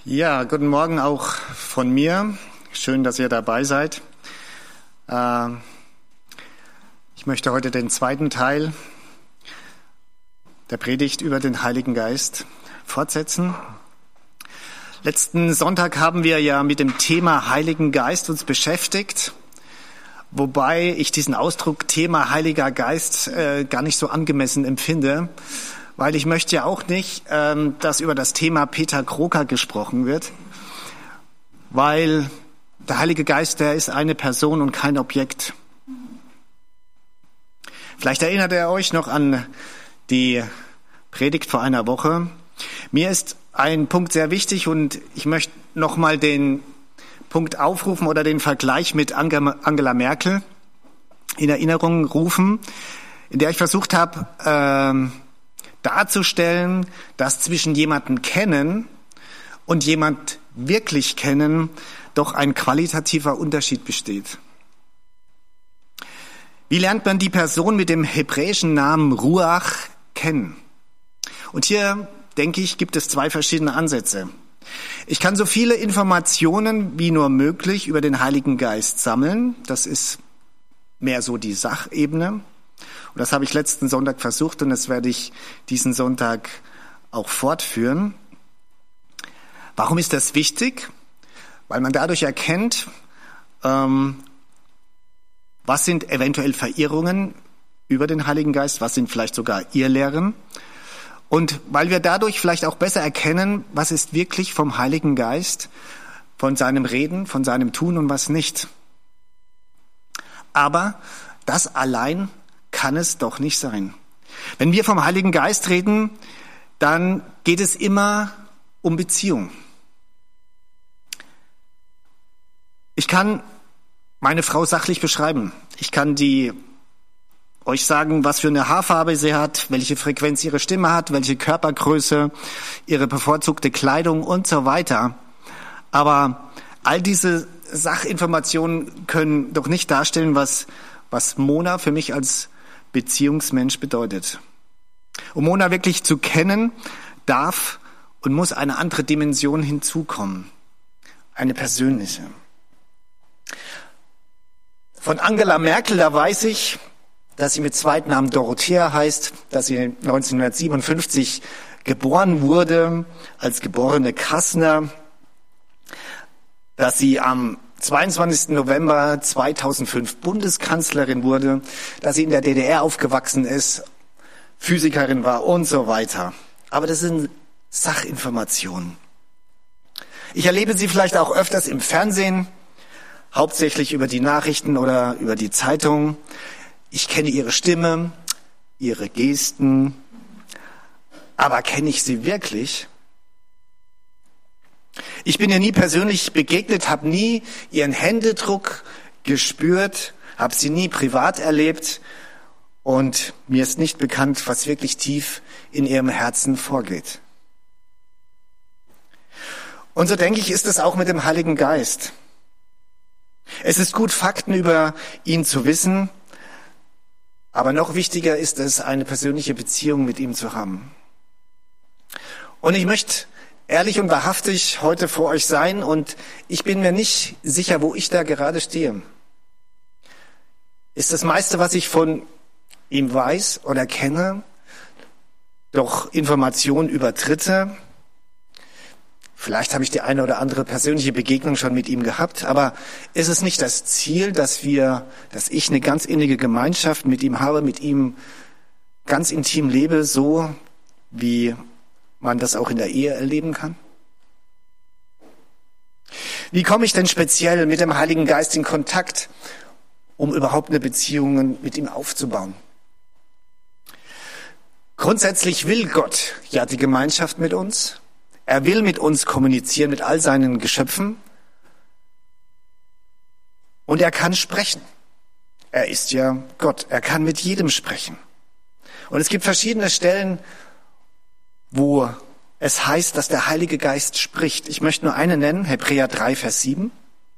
Ja, guten Morgen auch von mir. Schön, dass ihr dabei seid. Ich möchte heute den zweiten Teil der Predigt über den Heiligen Geist fortsetzen. Letzten Sonntag haben wir ja mit dem Thema Heiligen Geist uns beschäftigt, wobei ich diesen Ausdruck Thema Heiliger Geist gar nicht so angemessen empfinde, weil ich möchte ja auch nicht, dass über das Thema Peter Kroker gesprochen wird, weil der Heilige Geist, der ist eine Person und kein Objekt. Vielleicht erinnert ihr euch noch an die Predigt vor einer Woche. Mir ist ein Punkt sehr wichtig und ich möchte nochmal den Punkt aufrufen oder den Vergleich mit Angela Merkel in Erinnerung rufen, in der ich versucht habe, darzustellen, dass zwischen jemanden kennen und jemand wirklich kennen doch ein qualitativer Unterschied besteht. Wie lernt man die Person mit dem hebräischen Namen Ruach kennen? Und hier, denke ich, gibt es zwei verschiedene Ansätze. Ich kann so viele Informationen wie nur möglich über den Heiligen Geist sammeln. Das ist mehr so die Sachebene. Und das habe ich letzten Sonntag versucht und das werde ich diesen Sonntag auch fortführen. Warum ist das wichtig? Weil man dadurch erkennt, was sind eventuell Verirrungen über den Heiligen Geist, was sind vielleicht sogar Irrlehren. Und weil wir dadurch vielleicht auch besser erkennen, was ist wirklich vom Heiligen Geist, von seinem Reden, von seinem Tun und was nicht. Aber das allein kann es doch nicht sein. Wenn wir vom Heiligen Geist reden, dann geht es immer um Beziehung. Ich kann meine Frau sachlich beschreiben. Ich kann euch sagen, was für eine Haarfarbe sie hat, welche Frequenz ihre Stimme hat, welche Körpergröße, ihre bevorzugte Kleidung und so weiter. Aber all diese Sachinformationen können doch nicht darstellen, was Mona für mich als Beziehungsmensch bedeutet. Um Mona wirklich zu kennen, darf und muss eine andere Dimension hinzukommen. Eine persönliche. Von Angela Merkel, da weiß ich, dass sie mit Zweitnamen Dorothea heißt, dass sie 1957 geboren wurde, als geborene Kassner, dass sie am 22. November 2005 Bundeskanzlerin wurde, dass sie in der DDR aufgewachsen ist, Physikerin war und so weiter. Aber das sind Sachinformationen. Ich erlebe sie vielleicht auch öfters im Fernsehen, hauptsächlich über die Nachrichten oder über die Zeitung. Ich kenne ihre Stimme, ihre Gesten, aber kenne ich sie wirklich? Ich bin ihr nie persönlich begegnet, habe nie ihren Händedruck gespürt, habe sie nie privat erlebt und mir ist nicht bekannt, was wirklich tief in ihrem Herzen vorgeht. Und so denke ich, ist es auch mit dem Heiligen Geist. Es ist gut, Fakten über ihn zu wissen, aber noch wichtiger ist es, eine persönliche Beziehung mit ihm zu haben. Und ich möchte ehrlich und wahrhaftig heute vor euch sein und ich bin mir nicht sicher, wo ich da gerade stehe. Ist das meiste, was ich von ihm weiß oder kenne, doch Informationen über Dritte? Vielleicht habe ich die eine oder andere persönliche Begegnung schon mit ihm gehabt, aber ist es nicht das Ziel, dass ich eine ganz innige Gemeinschaft mit ihm habe, mit ihm ganz intim lebe, so wie man das auch in der Ehe erleben kann? Wie komme ich denn speziell mit dem Heiligen Geist in Kontakt, um überhaupt eine Beziehung mit ihm aufzubauen? Grundsätzlich will Gott ja die Gemeinschaft mit uns. Er will mit uns kommunizieren, mit all seinen Geschöpfen. Und er kann sprechen. Er ist ja Gott. Er kann mit jedem sprechen. Und es gibt verschiedene Stellen, wo es heißt, dass der Heilige Geist spricht. Ich möchte nur eine nennen, Hebräer 3, Vers 7.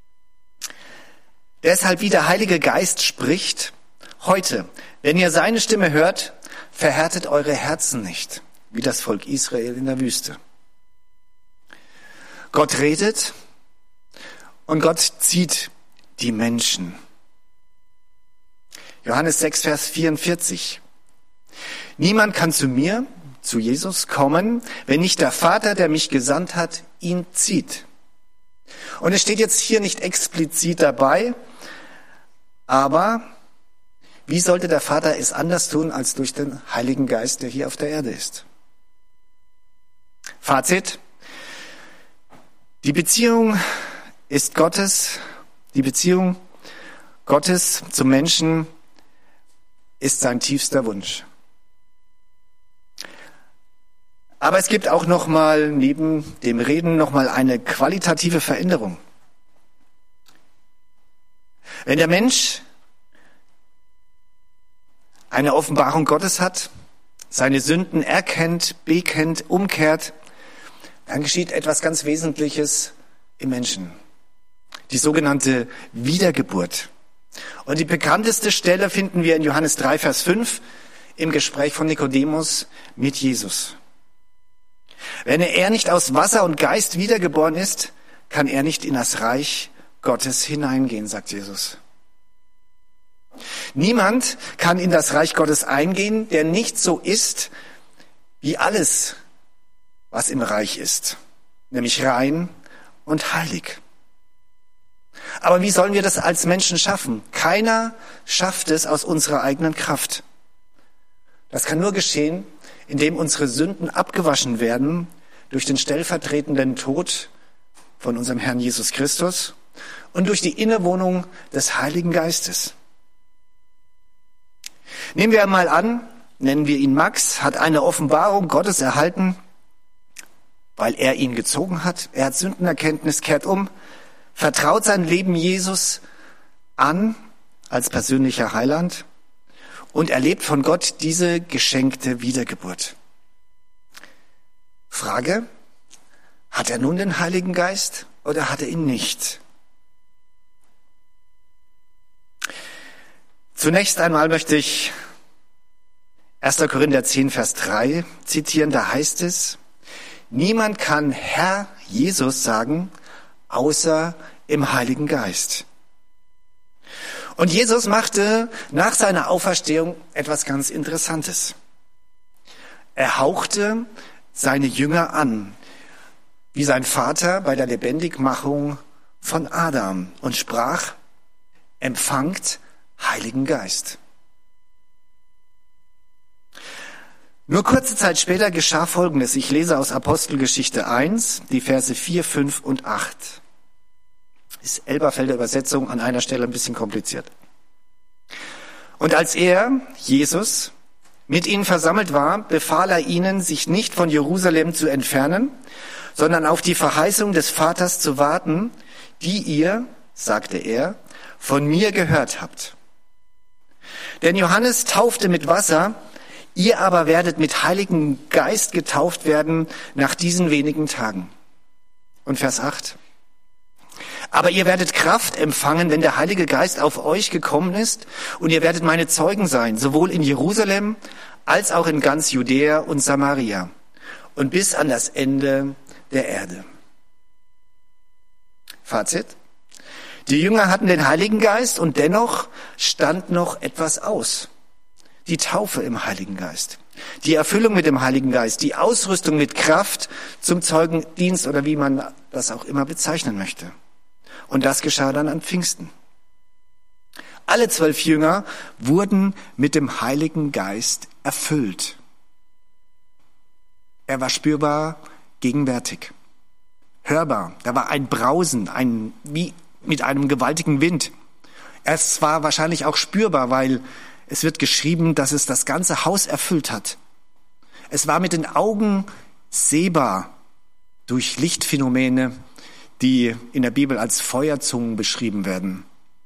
Deshalb, wie der Heilige Geist spricht, heute, wenn ihr seine Stimme hört, verhärtet eure Herzen nicht, wie das Volk Israel in der Wüste. Gott redet und Gott zieht die Menschen. Johannes 6, Vers 44. Niemand kann zu mir, zu Jesus, kommen, wenn nicht der Vater, der mich gesandt hat, ihn zieht. Und es steht jetzt hier nicht explizit dabei, aber wie sollte der Vater es anders tun, als durch den Heiligen Geist, der hier auf der Erde ist? Fazit. Die Beziehung ist Gottes. Die Beziehung Gottes zum Menschen ist sein tiefster Wunsch. Aber es gibt auch nochmal neben dem Reden nochmal eine qualitative Veränderung. Wenn der Mensch eine Offenbarung Gottes hat, seine Sünden erkennt, bekennt, umkehrt, dann geschieht etwas ganz Wesentliches im Menschen. Die sogenannte Wiedergeburt. Und die bekannteste Stelle finden wir in Johannes 3, Vers 5 im Gespräch von Nikodemus mit Jesus. Wenn er nicht aus Wasser und Geist wiedergeboren ist, kann er nicht in das Reich Gottes hineingehen, sagt Jesus. Niemand kann in das Reich Gottes eingehen, der nicht so ist wie alles, was im Reich ist, nämlich rein und heilig. Aber wie sollen wir das als Menschen schaffen? Keiner schafft es aus unserer eigenen Kraft. Das kann nur geschehen, indem unsere Sünden abgewaschen werden durch den stellvertretenden Tod von unserem Herrn Jesus Christus und durch die Innewohnung des Heiligen Geistes. Nehmen wir einmal an, nennen wir ihn Max, hat eine Offenbarung Gottes erhalten, weil er ihn gezogen hat. Er hat Sündenerkenntnis, kehrt um, vertraut sein Leben Jesus an als persönlicher Heiland und erlebt von Gott diese geschenkte Wiedergeburt. Frage, hat er nun den Heiligen Geist oder hat er ihn nicht? Zunächst einmal möchte ich 1. Korinther 10, Vers 3 zitieren. Da heißt es, niemand kann Herr Jesus sagen, außer im Heiligen Geist. Und Jesus machte nach seiner Auferstehung etwas ganz Interessantes. Er hauchte seine Jünger an, wie sein Vater bei der Lebendigmachung von Adam und sprach, empfangt Heiligen Geist. Nur kurze Zeit später geschah Folgendes. Ich lese aus Apostelgeschichte 1, die Verse 4, 5 und 8. Ist Elberfelder Übersetzung an einer Stelle ein bisschen kompliziert. Und als er, Jesus, mit ihnen versammelt war, befahl er ihnen, sich nicht von Jerusalem zu entfernen, sondern auf die Verheißung des Vaters zu warten, die ihr, sagte er, von mir gehört habt. Denn Johannes taufte mit Wasser, ihr aber werdet mit Heiligen Geist getauft werden nach diesen wenigen Tagen. Und Vers 8. Aber ihr werdet Kraft empfangen, wenn der Heilige Geist auf euch gekommen ist, und ihr werdet meine Zeugen sein, sowohl in Jerusalem als auch in ganz Judäa und Samaria und bis an das Ende der Erde. Fazit. Die Jünger hatten den Heiligen Geist und dennoch stand noch etwas aus. Die Taufe im Heiligen Geist, die Erfüllung mit dem Heiligen Geist, die Ausrüstung mit Kraft zum Zeugendienst oder wie man das auch immer bezeichnen möchte. Und das geschah dann an Pfingsten. Alle 12 Jünger wurden mit dem Heiligen Geist erfüllt. Er war spürbar gegenwärtig, hörbar. Da war ein Brausen, wie mit einem gewaltigen Wind. Es war wahrscheinlich auch spürbar, weil es wird geschrieben, dass es das ganze Haus erfüllt hat. Es war mit den Augen sehbar durch Lichtphänomene, die in der Bibel als Feuerzungen beschrieben werden.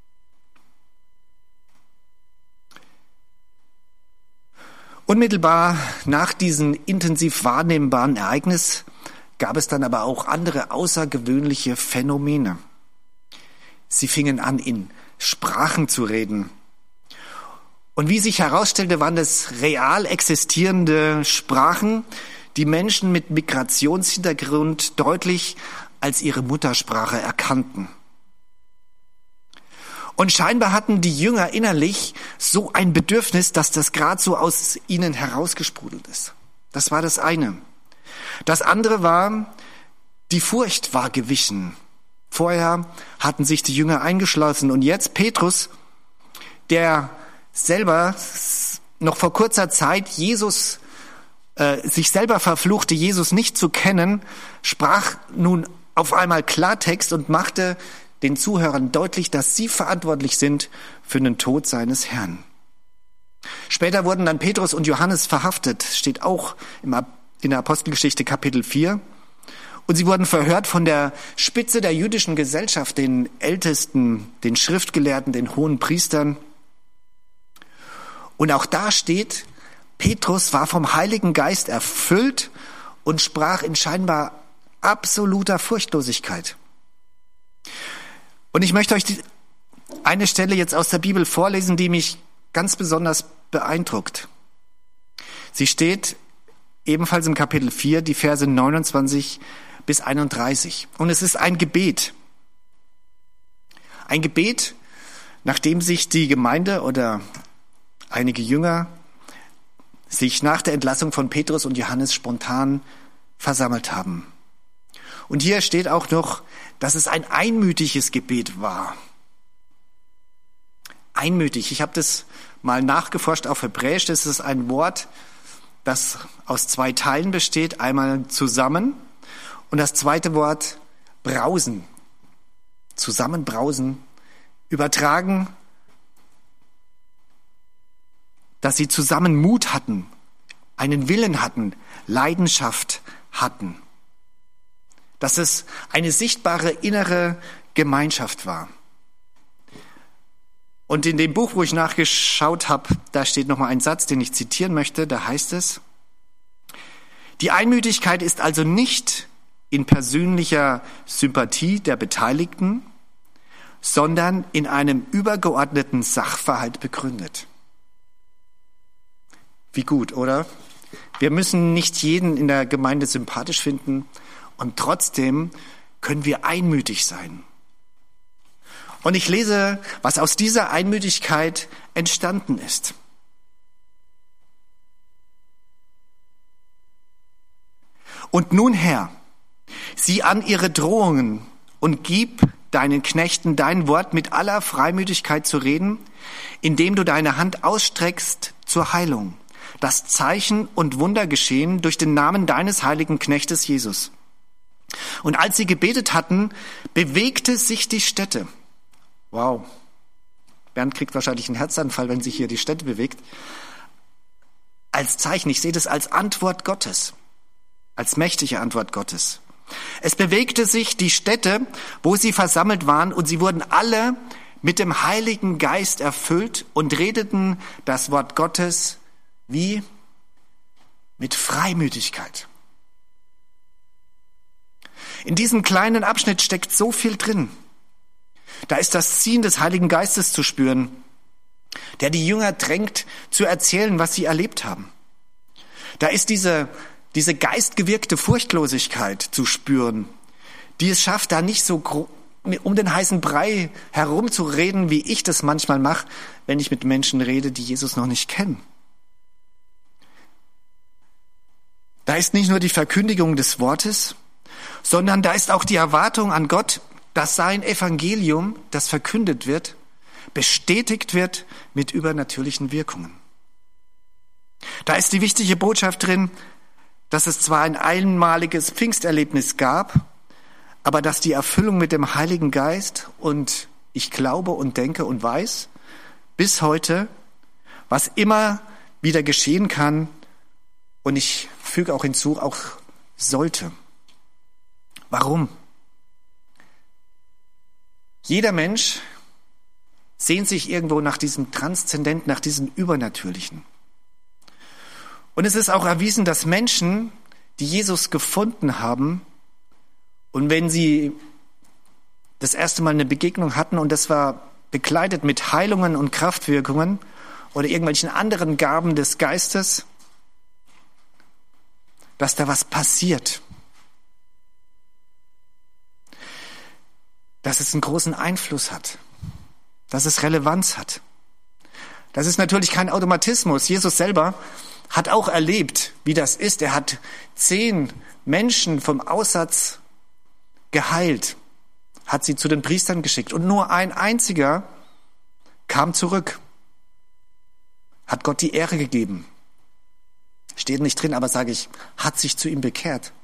Unmittelbar nach diesem intensiv wahrnehmbaren Ereignis gab es dann aber auch andere außergewöhnliche Phänomene. Sie fingen an, in Sprachen zu reden. Und wie sich herausstellte, waren es real existierende Sprachen, die Menschen mit Migrationshintergrund deutlich als ihre Muttersprache erkannten. Und scheinbar hatten die Jünger innerlich so ein Bedürfnis, dass das gerade so aus ihnen herausgesprudelt ist. Das war das eine. Das andere war, die Furcht war gewichen. Vorher hatten sich die Jünger eingeschlossen und jetzt Petrus, der selber noch vor kurzer Zeit sich selber verfluchte, Jesus nicht zu kennen, sprach nun auf einmal Klartext und machte den Zuhörern deutlich, dass sie verantwortlich sind für den Tod seines Herrn. Später wurden dann Petrus und Johannes verhaftet, steht auch in der Apostelgeschichte Kapitel 4. Und sie wurden verhört von der Spitze der jüdischen Gesellschaft, den Ältesten, den Schriftgelehrten, den hohen Priestern. Und auch da steht, Petrus war vom Heiligen Geist erfüllt und sprach in scheinbar absoluter Furchtlosigkeit. Und ich möchte euch eine Stelle jetzt aus der Bibel vorlesen, die mich ganz besonders beeindruckt. Sie steht ebenfalls im Kapitel 4, die Verse 29 bis 31. Und es ist ein Gebet. Ein Gebet, nachdem sich die Gemeinde oder einige Jünger sich nach der Entlassung von Petrus und Johannes spontan versammelt haben. Und hier steht auch noch, dass es ein einmütiges Gebet war. Einmütig. Ich habe das mal nachgeforscht auf Hebräisch. Das ist ein Wort, das aus zwei Teilen besteht. Einmal zusammen und das zweite Wort brausen. Zusammenbrausen. Übertragen, dass sie zusammen Mut hatten, einen Willen hatten, Leidenschaft hatten. Dass es eine sichtbare innere Gemeinschaft war. Und in dem Buch, wo ich nachgeschaut habe, da steht nochmal ein Satz, den ich zitieren möchte. Da heißt es, die Einmütigkeit ist also nicht in persönlicher Sympathie der Beteiligten, sondern in einem übergeordneten Sachverhalt begründet. Wie gut, oder? Wir müssen nicht jeden in der Gemeinde sympathisch finden und trotzdem können wir einmütig sein. Und ich lese, was aus dieser Einmütigkeit entstanden ist. Und nun, Herr, sieh an ihre Drohungen und gib deinen Knechten dein Wort mit aller Freimütigkeit zu reden, indem du deine Hand ausstreckst zur Heilung, dass Zeichen und Wunder geschehen durch den Namen deines heiligen Knechtes Jesus. Und als sie gebetet hatten, bewegte sich die Stätte. Wow. Bernd kriegt wahrscheinlich einen Herzanfall, wenn sich hier die Stätte bewegt. Als Zeichen, ich sehe das als Antwort Gottes, als mächtige Antwort Gottes. Es bewegte sich die Stätte, wo sie versammelt waren, und sie wurden alle mit dem Heiligen Geist erfüllt und redeten das Wort Gottes wie mit Freimütigkeit. In diesem kleinen Abschnitt steckt so viel drin. Da ist das Ziehen des Heiligen Geistes zu spüren, der die Jünger drängt, zu erzählen, was sie erlebt haben. Da ist diese geistgewirkte Furchtlosigkeit zu spüren, die es schafft, da nicht so um den heißen Brei herumzureden, wie ich das manchmal mache, wenn ich mit Menschen rede, die Jesus noch nicht kennen. Da ist nicht nur die Verkündigung des Wortes, sondern da ist auch die Erwartung an Gott, dass sein Evangelium, das verkündet wird, bestätigt wird mit übernatürlichen Wirkungen. Da ist die wichtige Botschaft drin, dass es zwar ein einmaliges Pfingsterlebnis gab, aber dass die Erfüllung mit dem Heiligen Geist, und ich glaube und denke und weiß bis heute, was immer wieder geschehen kann, und ich füge auch hinzu, auch sollte. Warum? Jeder Mensch sehnt sich irgendwo nach diesem Transzendenten, nach diesem Übernatürlichen. Und es ist auch erwiesen, dass Menschen, die Jesus gefunden haben, und wenn sie das erste Mal eine Begegnung hatten, und das war begleitet mit Heilungen und Kraftwirkungen oder irgendwelchen anderen Gaben des Geistes, dass da was passiert. dass es einen großen Einfluss hat, dass es Relevanz hat. Das ist natürlich kein Automatismus. Jesus selber hat auch erlebt, wie das ist. Er hat 10 Menschen vom Aussatz geheilt, hat sie zu den Priestern geschickt und nur ein einziger kam zurück, hat Gott die Ehre gegeben. Steht nicht drin, aber sage ich, hat sich zu ihm bekehrt.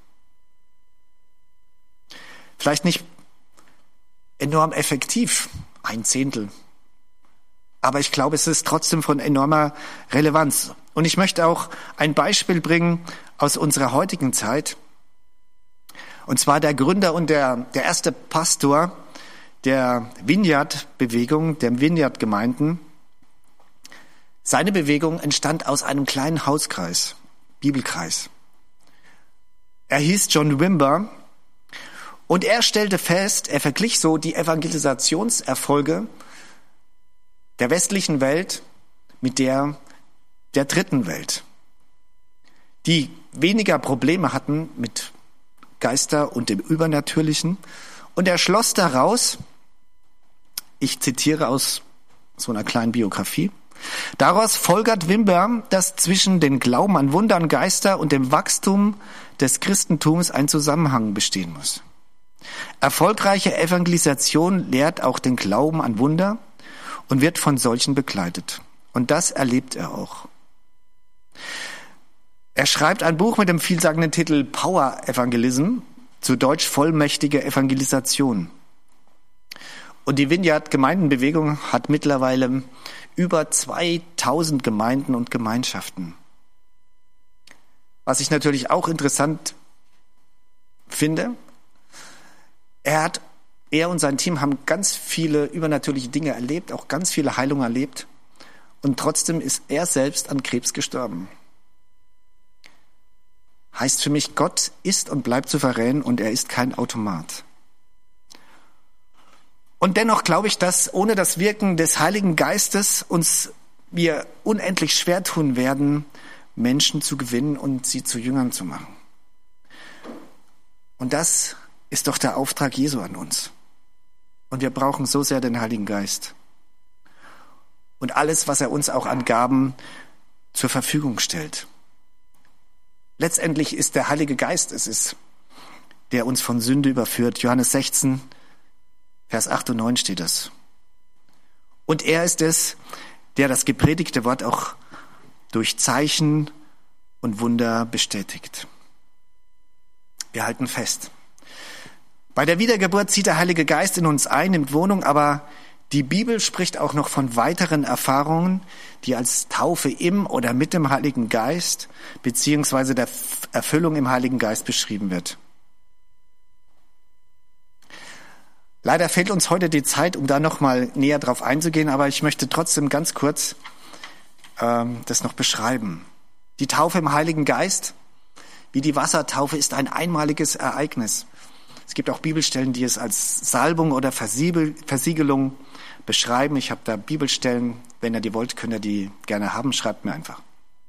Vielleicht nicht enorm effektiv, 1/10. Aber ich glaube, es ist trotzdem von enormer Relevanz. Und ich möchte auch ein Beispiel bringen aus unserer heutigen Zeit. Und zwar der Gründer und der erste Pastor der Vineyard-Bewegung, der Vineyard-Gemeinden. Seine Bewegung entstand aus einem kleinen Hauskreis, Bibelkreis. Er hieß John Wimber und er stellte fest, er verglich so die Evangelisationserfolge der westlichen Welt mit der dritten Welt, die weniger Probleme hatten mit Geister und dem Übernatürlichen. Und er schloss daraus, ich zitiere aus so einer kleinen Biografie, daraus folgert Wimber, dass zwischen den Glauben an Wunder und Geister und dem Wachstum des Christentums ein Zusammenhang bestehen muss. Erfolgreiche Evangelisation lehrt auch den Glauben an Wunder und wird von solchen begleitet. Und das erlebt er auch. Er schreibt ein Buch mit dem vielsagenden Titel Power Evangelism, zu Deutsch vollmächtige Evangelisation. Und die Vineyard-Gemeindenbewegung hat mittlerweile über 2000 Gemeinden und Gemeinschaften. Was ich natürlich auch interessant finde, er und sein Team haben ganz viele übernatürliche Dinge erlebt, auch ganz viele Heilungen erlebt. Und trotzdem ist er selbst an Krebs gestorben. Heißt für mich, Gott ist und bleibt souverän und er ist kein Automat. Und dennoch glaube ich, dass ohne das Wirken des Heiligen Geistes uns wir unendlich schwer tun werden, Menschen zu gewinnen und sie zu Jüngern zu machen. Und das ist doch der Auftrag Jesu an uns. Und wir brauchen so sehr den Heiligen Geist. Und alles, was er uns auch an Gaben zur Verfügung stellt. Letztendlich ist der Heilige Geist es, der uns von Sünde überführt. Johannes 16, Vers 8 und 9 steht das. Und er ist es, der das gepredigte Wort auch durch Zeichen und Wunder bestätigt. Wir halten fest. Bei der Wiedergeburt zieht der Heilige Geist in uns ein, nimmt Wohnung, aber die Bibel spricht auch noch von weiteren Erfahrungen, die als Taufe im oder mit dem Heiligen Geist beziehungsweise der Erfüllung im Heiligen Geist beschrieben wird. Leider fehlt uns heute die Zeit, um da noch mal näher drauf einzugehen, aber ich möchte trotzdem ganz kurz das noch beschreiben. Die Taufe im Heiligen Geist, wie die Wassertaufe, ist ein einmaliges Ereignis. Es gibt auch Bibelstellen, die es als Salbung oder Versiegelung beschreiben. Ich habe da Bibelstellen. Wenn ihr die wollt, könnt ihr die gerne haben. Schreibt mir einfach.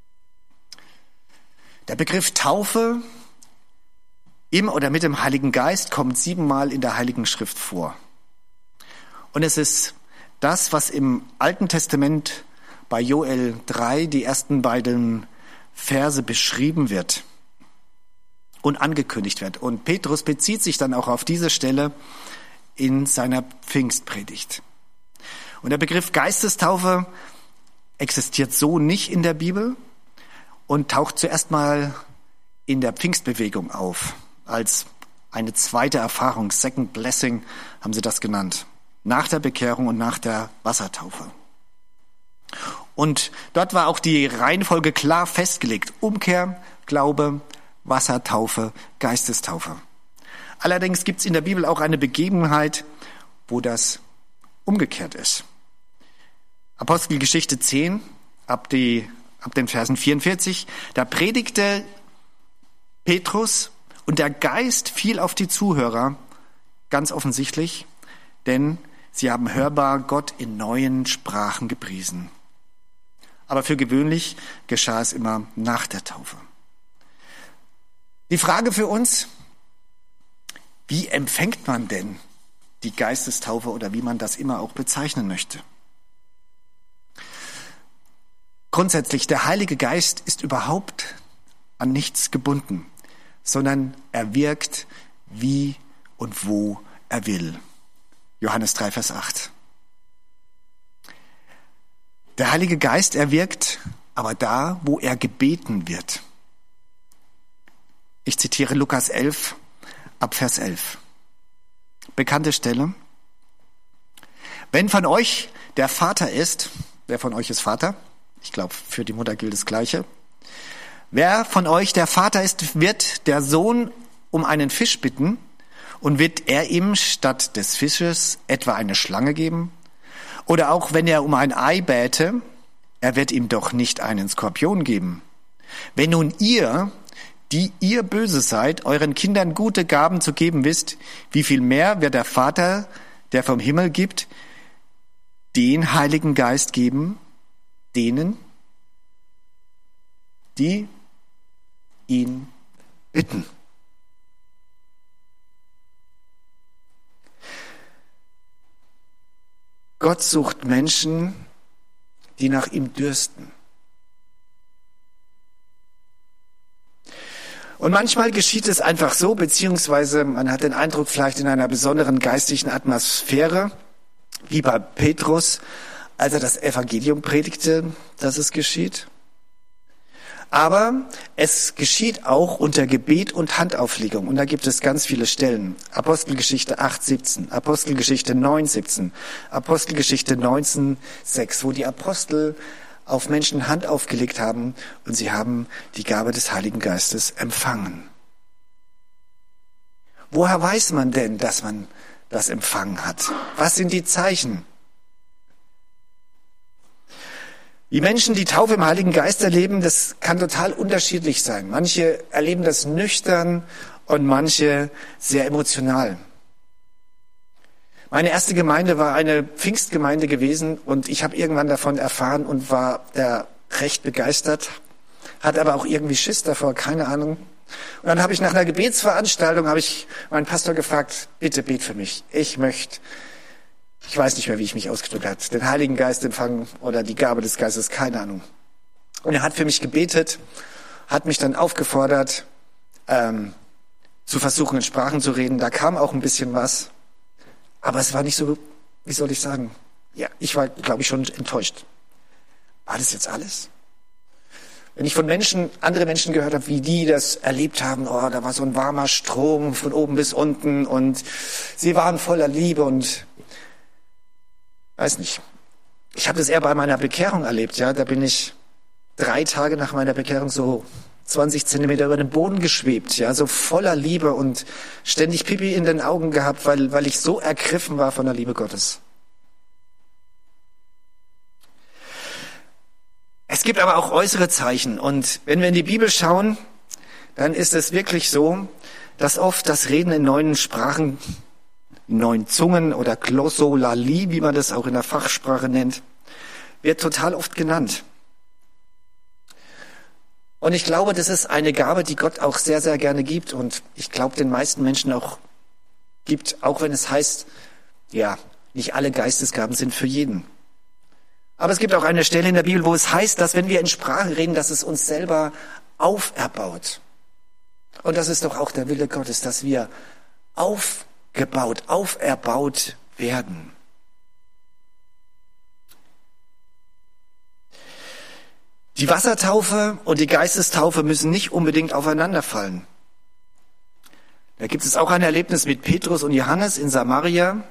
Der Begriff Taufe im oder mit dem Heiligen Geist kommt 7-mal in der Heiligen Schrift vor. Und es ist das, was im Alten Testament bei Joel 3, die ersten beiden Verse beschrieben wird und angekündigt wird. Und Petrus bezieht sich dann auch auf diese Stelle in seiner Pfingstpredigt. Und der Begriff Geistestaufe existiert so nicht in der Bibel und taucht zuerst mal in der Pfingstbewegung auf, als eine zweite Erfahrung, Second Blessing haben sie das genannt, nach der Bekehrung und nach der Wassertaufe. Und dort war auch die Reihenfolge klar festgelegt: Umkehr, Glaube, Wassertaufe, Geistestaufe. Allerdings gibt es in der Bibel auch eine Begebenheit, wo das umgekehrt ist. Apostelgeschichte 10, ab den Versen 44, da predigte Petrus und der Geist fiel auf die Zuhörer, ganz offensichtlich, denn sie haben hörbar Gott in neuen Sprachen gepriesen. Aber für gewöhnlich geschah es immer nach der Taufe. Die Frage für uns: Wie empfängt man denn die Geistestaufe oder wie man das immer auch bezeichnen möchte. Grundsätzlich, der Heilige Geist ist überhaupt an nichts gebunden, sondern er wirkt wie und wo er will. Johannes 3, Vers 8. Der Heilige Geist, er wirkt aber da, wo er gebeten wird. Ich zitiere Lukas 11, ab Vers 11. Bekannte Stelle. Wenn von euch der Vater ist, wer von euch ist Vater? Ich glaube, für die Mutter gilt das Gleiche. Wer von euch der Vater ist, wird der Sohn um einen Fisch bitten und wird er ihm statt des Fisches etwa eine Schlange geben? Oder auch wenn er um ein Ei bäte, er wird ihm doch nicht einen Skorpion geben. Wenn nun ihr, die ihr böse seid, euren Kindern gute Gaben zu geben wisst, wie viel mehr wird der Vater, der vom Himmel gibt, den Heiligen Geist geben, denen, die ihn bitten. Gott sucht Menschen, die nach ihm dürsten. Und manchmal geschieht es einfach so, beziehungsweise man hat den Eindruck, vielleicht in einer besonderen geistlichen Atmosphäre, wie bei Petrus, als er das Evangelium predigte, dass es geschieht. Aber es geschieht auch unter Gebet und Handauflegung. Und da gibt es ganz viele Stellen. Apostelgeschichte 8,17, Apostelgeschichte 9,17, Apostelgeschichte 19,6, wo die Apostel auf Menschen Hand aufgelegt haben und sie haben die Gabe des Heiligen Geistes empfangen. Woher weiß man denn, dass man das empfangen hat? Was sind die Zeichen? Wie Menschen die Taufe im Heiligen Geist erleben, das kann total unterschiedlich sein. Manche erleben das nüchtern und manche sehr emotional. Meine erste Gemeinde war eine Pfingstgemeinde gewesen und ich habe irgendwann davon erfahren und war da recht begeistert, hatte aber auch irgendwie Schiss davor, keine Ahnung. Und dann habe ich nach einer Gebetsveranstaltung, habe ich meinen Pastor gefragt, bitte bet für mich. Ich weiß nicht mehr, wie ich mich ausgedrückt habe, den Heiligen Geist empfangen oder die Gabe des Geistes, keine Ahnung. Und er hat für mich gebetet, hat mich dann aufgefordert, zu versuchen, in Sprachen zu reden. Da kam auch ein bisschen was, aber es war nicht so, wie soll ich sagen, ja, ich war, glaube ich, schon enttäuscht. War das jetzt alles? Wenn ich von andere Menschen gehört habe, wie die das erlebt haben, oh, da war so ein warmer Strom von oben bis unten und sie waren voller Liebe und weiß nicht. Ich habe das eher bei meiner Bekehrung erlebt, ja. Da bin ich 3 Tage nach meiner Bekehrung so 20 Zentimeter über den Boden geschwebt, ja, so voller Liebe und ständig Pipi in den Augen gehabt, weil ich so ergriffen war von der Liebe Gottes. Es gibt aber auch äußere Zeichen und wenn wir in die Bibel schauen, dann ist es wirklich so, dass oft das Reden in neuen Sprachen, neuen Zungen oder Glossolali, wie man das auch in der Fachsprache nennt, wird total oft genannt. Und ich glaube, das ist eine Gabe, die Gott auch sehr, sehr gerne gibt und ich glaube, den meisten Menschen auch gibt, auch wenn es heißt, ja, nicht alle Geistesgaben sind für jeden. Aber es gibt auch eine Stelle in der Bibel, wo es heißt, dass wenn wir in Sprachen reden, dass es uns selber auferbaut. Und das ist doch auch der Wille Gottes, dass wir auferbaut werden. Die Wassertaufe und die Geistestaufe müssen nicht unbedingt aufeinanderfallen. Da gibt es auch ein Erlebnis mit Petrus und Johannes in Samaria,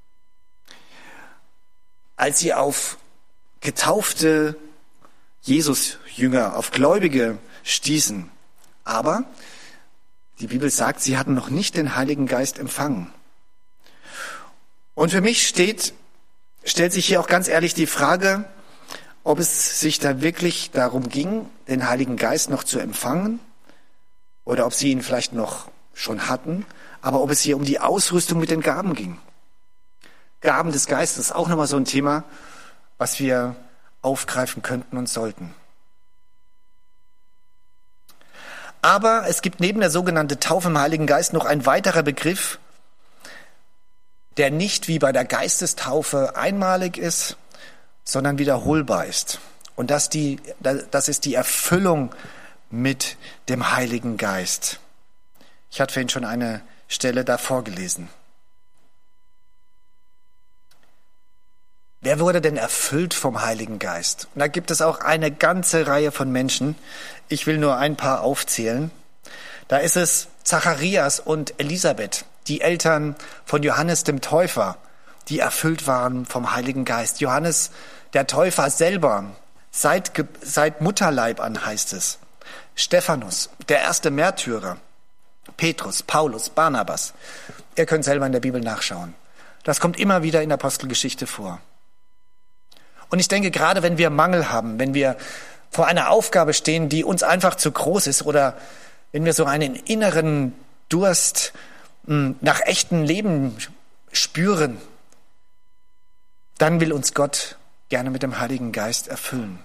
als sie auf getaufte Jesus-Jünger, auf Gläubige stießen. Aber die Bibel sagt, sie hatten noch nicht den Heiligen Geist empfangen. Und für mich stellt sich hier auch ganz ehrlich die Frage, ob es sich da wirklich darum ging, den Heiligen Geist noch zu empfangen oder ob sie ihn vielleicht noch schon hatten, aber ob es hier um die Ausrüstung mit den Gaben ging. Gaben des Geistes, auch nochmal so ein Thema, was wir aufgreifen könnten und sollten. Aber es gibt neben der sogenannten Taufe im Heiligen Geist noch ein weiterer Begriff, der nicht wie bei der Geistestaufe einmalig ist, sondern wiederholbar ist. Und das ist die Erfüllung mit dem Heiligen Geist. Ich hatte vorhin schon eine Stelle davor gelesen. Wer wurde denn erfüllt vom Heiligen Geist? Und da gibt es auch eine ganze Reihe von Menschen. Ich will nur ein paar aufzählen. Da ist es Zacharias und Elisabeth, die Eltern von Johannes dem Täufer, die erfüllt waren vom Heiligen Geist. Johannes der Täufer selber, seit Mutterleib an heißt es. Stephanus, der erste Märtyrer. Petrus, Paulus, Barnabas. Ihr könnt selber in der Bibel nachschauen. Das kommt immer wieder in der Apostelgeschichte vor. Und ich denke, gerade wenn wir Mangel haben, wenn wir vor einer Aufgabe stehen, die uns einfach zu groß ist, oder wenn wir so einen inneren Durst nach echtem Leben spüren, dann will uns Gott gerne mit dem Heiligen Geist erfüllen.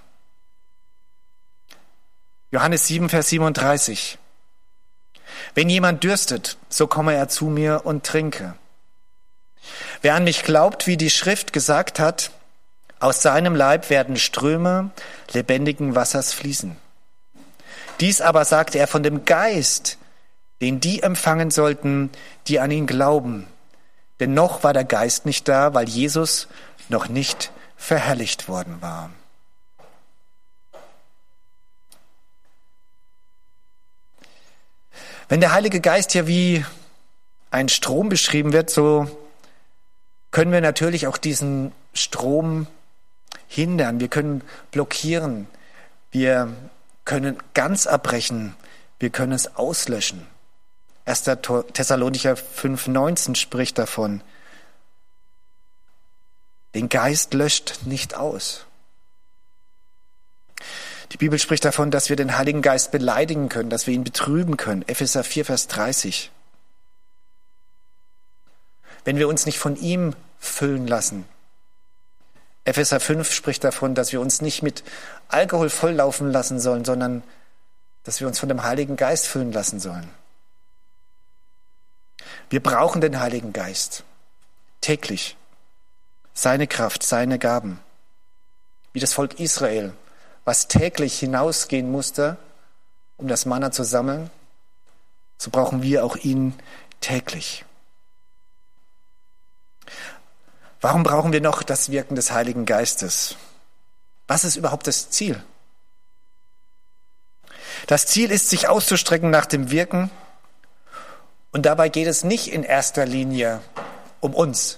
Johannes 7, Vers 37. Wenn jemand dürstet, so komme er zu mir und trinke. Wer an mich glaubt, wie die Schrift gesagt hat, aus seinem Leib werden Ströme lebendigen Wassers fließen. Dies aber sagte er von dem Geist, den die empfangen sollten, die an ihn glauben. Denn noch war der Geist nicht da, weil Jesus noch nicht verherrlicht worden war. Wenn der Heilige Geist hier wie ein Strom beschrieben wird, so können wir natürlich auch diesen Strom hindern. Wir können blockieren. Wir können ganz abbrechen. Wir können es auslöschen. 1. Thessalonicher 5,19 spricht davon. Den Geist löscht nicht aus. Die Bibel spricht davon, dass wir den Heiligen Geist beleidigen können, dass wir ihn betrüben können. Epheser 4, Vers 30. Wenn wir uns nicht von ihm füllen lassen. Epheser 5 spricht davon, dass wir uns nicht mit Alkohol volllaufen lassen sollen, sondern dass wir uns von dem Heiligen Geist füllen lassen sollen. Wir brauchen den Heiligen Geist täglich. Seine Kraft, seine Gaben. Wie das Volk Israel, was täglich hinausgehen musste, um das Manna zu sammeln, so brauchen wir auch ihn täglich. Warum brauchen wir noch das Wirken des Heiligen Geistes? Was ist überhaupt das Ziel? Das Ziel ist, sich auszustrecken nach dem Wirken. Und dabei geht es nicht in erster Linie um uns.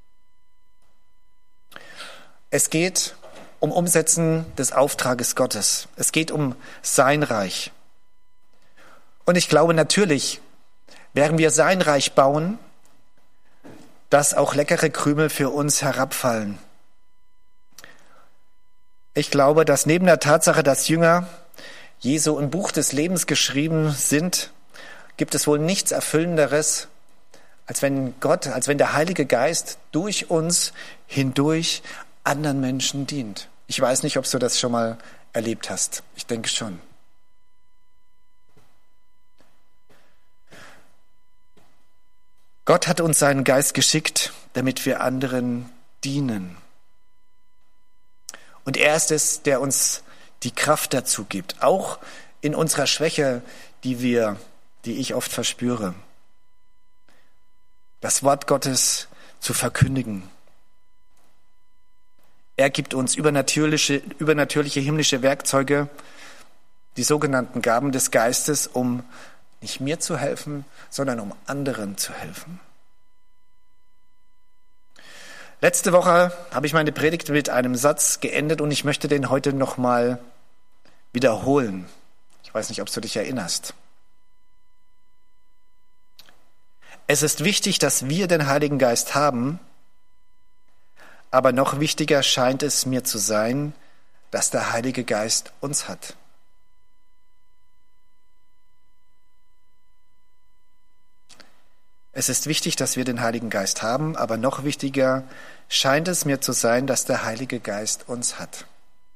Es geht um Umsetzen des Auftrages Gottes. Es geht um sein Reich. Und ich glaube natürlich, werden wir sein Reich bauen, dass auch leckere Krümel für uns herabfallen. Ich glaube, dass neben der Tatsache, dass Jünger Jesu im Buch des Lebens geschrieben sind, gibt es wohl nichts Erfüllenderes, als wenn der Heilige Geist durch uns hindurch anderen Menschen dient. Ich weiß nicht, ob du das schon mal erlebt hast. Ich denke schon. Gott hat uns seinen Geist geschickt, damit wir anderen dienen. Und er ist es, der uns die Kraft dazu gibt, auch in unserer Schwäche, die ich oft verspüre. Das Wort Gottes zu verkündigen. Er gibt uns übernatürliche himmlische Werkzeuge, die sogenannten Gaben des Geistes, um nicht mir zu helfen, sondern um anderen zu helfen. Letzte Woche habe ich meine Predigt mit einem Satz geendet und ich möchte den heute nochmal wiederholen. Ich weiß nicht, ob du dich erinnerst. Es ist wichtig, dass wir den Heiligen Geist haben, aber noch wichtiger scheint es mir zu sein, dass der Heilige Geist uns hat. Es ist wichtig, dass wir den Heiligen Geist haben, aber noch wichtiger scheint es mir zu sein, dass der Heilige Geist uns hat.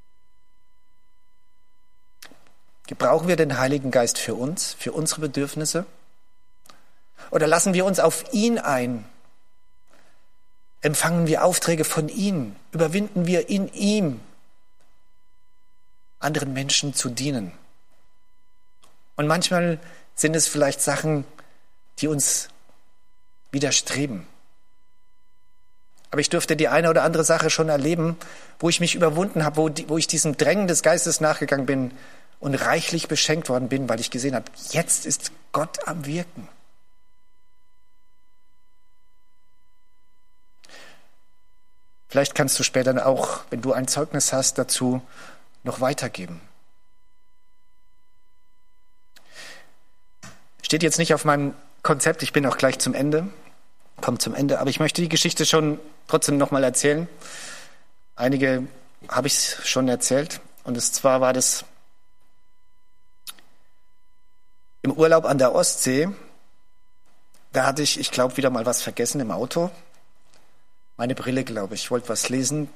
Gebrauchen wir den Heiligen Geist für uns, für unsere Bedürfnisse? Oder lassen wir uns auf ihn ein, Empfangen wir Aufträge von ihm? Überwinden wir in ihm, anderen Menschen zu dienen? Und manchmal sind es vielleicht Sachen, die uns widerstreben. Aber ich durfte die eine oder andere Sache schon erleben, wo ich mich überwunden habe, wo ich diesem Drängen des Geistes nachgegangen bin und reichlich beschenkt worden bin, weil ich gesehen habe, jetzt ist Gott am Wirken. Vielleicht kannst du später auch, wenn du ein Zeugnis hast, dazu noch weitergeben. Steht jetzt nicht auf meinem Konzept, ich bin auch gleich zum Ende, komme zum Ende, aber ich möchte die Geschichte schon trotzdem nochmal erzählen. Einige habe ich schon erzählt, und zwar war das im Urlaub an der Ostsee. Da hatte ich glaube, wieder mal was vergessen im Auto. Meine Brille, glaube ich, wollte was lesen.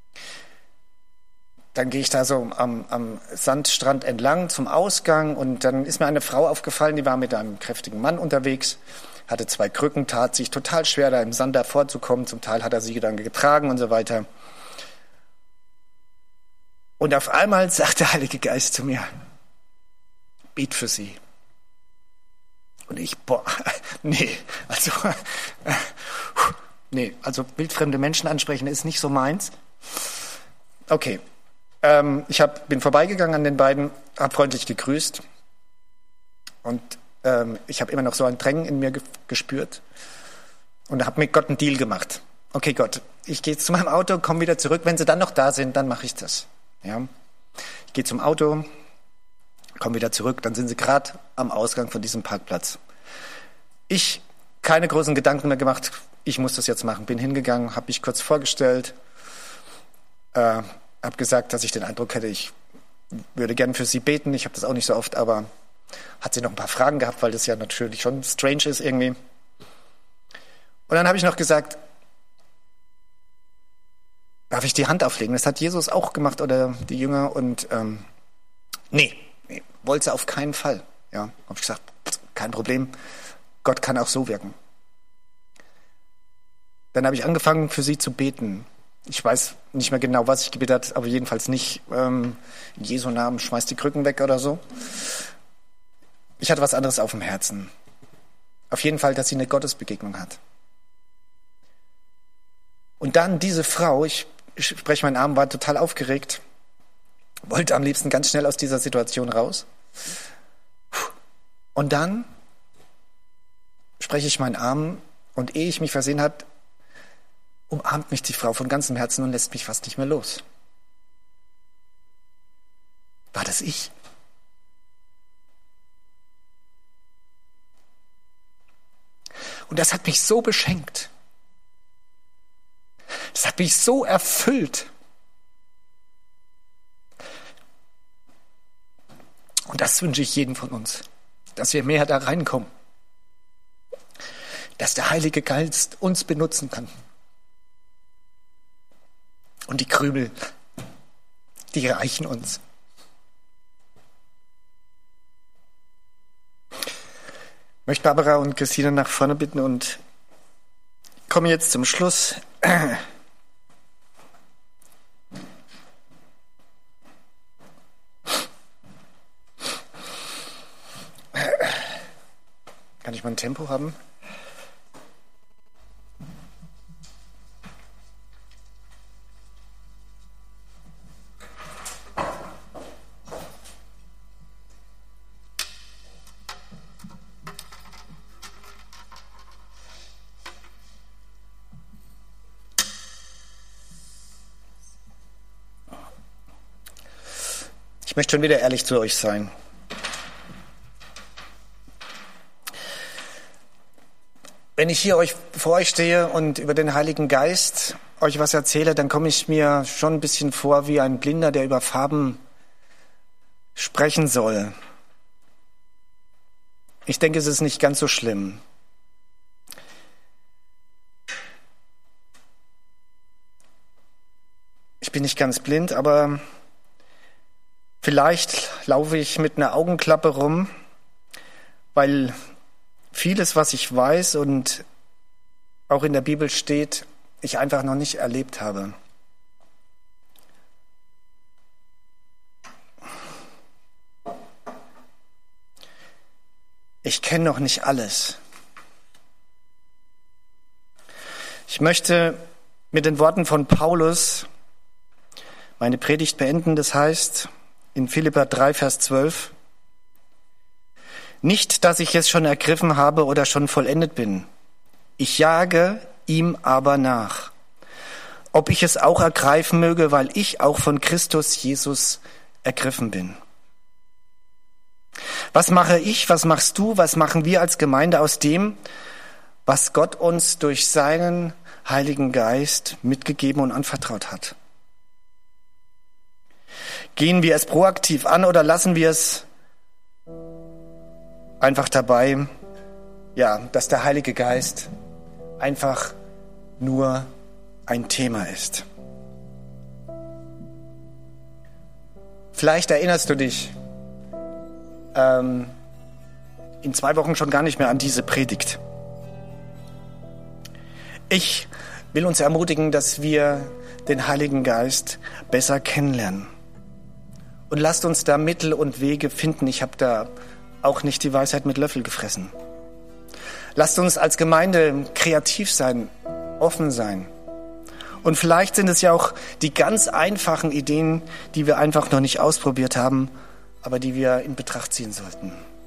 Dann gehe ich da so am Sandstrand entlang zum Ausgang, und dann ist mir eine Frau aufgefallen, die war mit einem kräftigen Mann unterwegs, hatte 2 Krücken, tat sich total schwer, da im Sand davor zu kommen. Zum Teil hat er sie dann getragen und so weiter. Und auf einmal sagt der Heilige Geist zu mir, bet für sie. Und ich, also wildfremde Menschen ansprechen ist nicht so meins. Okay, ich bin vorbeigegangen an den beiden, habe freundlich gegrüßt, und ich habe immer noch so ein Drängen in mir gespürt und habe mit Gott einen Deal gemacht. Okay, Gott, ich gehe jetzt zu meinem Auto, komme wieder zurück. Wenn sie dann noch da sind, dann mache ich das. Ja? Ich gehe zum Auto, komme wieder zurück, dann sind sie gerade am Ausgang von diesem Parkplatz. Ich keine großen Gedanken mehr gemacht, ich muss das jetzt machen. Bin hingegangen, habe mich kurz vorgestellt, habe gesagt, dass ich den Eindruck hätte, ich würde gern für sie beten. Ich habe das auch nicht so oft, aber hat sie noch ein paar Fragen gehabt, weil das ja natürlich schon strange ist irgendwie. Und dann habe ich noch gesagt, darf ich die Hand auflegen? Das hat Jesus auch gemacht oder die Jünger, und nee, wollte sie auf keinen Fall. Ja, habe ich gesagt, kein Problem, Gott kann auch so wirken. Dann habe ich angefangen, für sie zu beten. Ich weiß nicht mehr genau, was ich gebetet habe, aber jedenfalls nicht in Jesu Namen, schmeiß die Krücken weg oder so. Ich hatte was anderes auf dem Herzen. Auf jeden Fall, dass sie eine Gottesbegegnung hat. Und dann diese Frau, ich spreche meinen Arm, war total aufgeregt, wollte am liebsten ganz schnell aus dieser Situation raus. Und dann spreche ich meinen Arm, und ehe ich mich versehen habe, umarmt mich die Frau von ganzem Herzen und lässt mich fast nicht mehr los. War das ich? Und das hat mich so beschenkt. Das hat mich so erfüllt. Und das wünsche ich jedem von uns, dass wir mehr da reinkommen. Dass der Heilige Geist uns benutzen kann. Und die Krümel, die reichen uns. Ich möchte Barbara und Christine nach vorne bitten und komme jetzt zum Schluss. Kann ich mal ein Tempo haben? Ich möchte schon wieder ehrlich zu euch sein. Wenn ich hier vor euch stehe und über den Heiligen Geist euch was erzähle, dann komme ich mir schon ein bisschen vor wie ein Blinder, der über Farben sprechen soll. Ich denke, es ist nicht ganz so schlimm. Ich bin nicht ganz blind, aber vielleicht laufe ich mit einer Augenklappe rum, weil vieles, was ich weiß und auch in der Bibel steht, ich einfach noch nicht erlebt habe. Ich kenne noch nicht alles. Ich möchte mit den Worten von Paulus meine Predigt beenden. Das heißt in Philipper 3, Vers 12, nicht, dass ich es schon ergriffen habe oder schon vollendet bin. Ich jage ihm aber nach, ob ich es auch ergreifen möge, weil ich auch von Christus Jesus ergriffen bin. Was mache ich, was machst du, was machen wir als Gemeinde aus dem, was Gott uns durch seinen Heiligen Geist mitgegeben und anvertraut hat? Gehen wir es proaktiv an oder lassen wir es einfach dabei, dass der Heilige Geist einfach nur ein Thema ist? Vielleicht erinnerst du dich in 2 Wochen schon gar nicht mehr an diese Predigt. Ich will uns ermutigen, dass wir den Heiligen Geist besser kennenlernen. Und lasst uns da Mittel und Wege finden. Ich habe da auch nicht die Weisheit mit Löffel gefressen. Lasst uns als Gemeinde kreativ sein, offen sein. Und vielleicht sind es ja auch die ganz einfachen Ideen, die wir einfach noch nicht ausprobiert haben, aber die wir in Betracht ziehen sollten.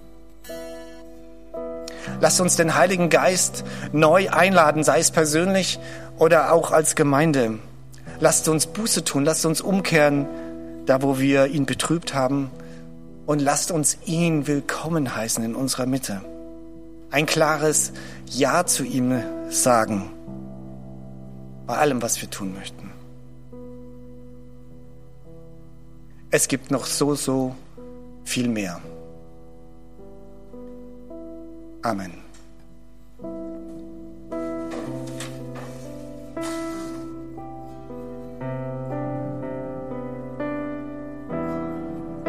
Lasst uns den Heiligen Geist neu einladen, sei es persönlich oder auch als Gemeinde. Lasst uns Buße tun, lasst uns umkehren, da wo wir ihn betrübt haben, und lasst uns ihn willkommen heißen in unserer Mitte. Ein klares Ja zu ihm sagen, bei allem, was wir tun möchten. Es gibt noch so viel mehr. Amen.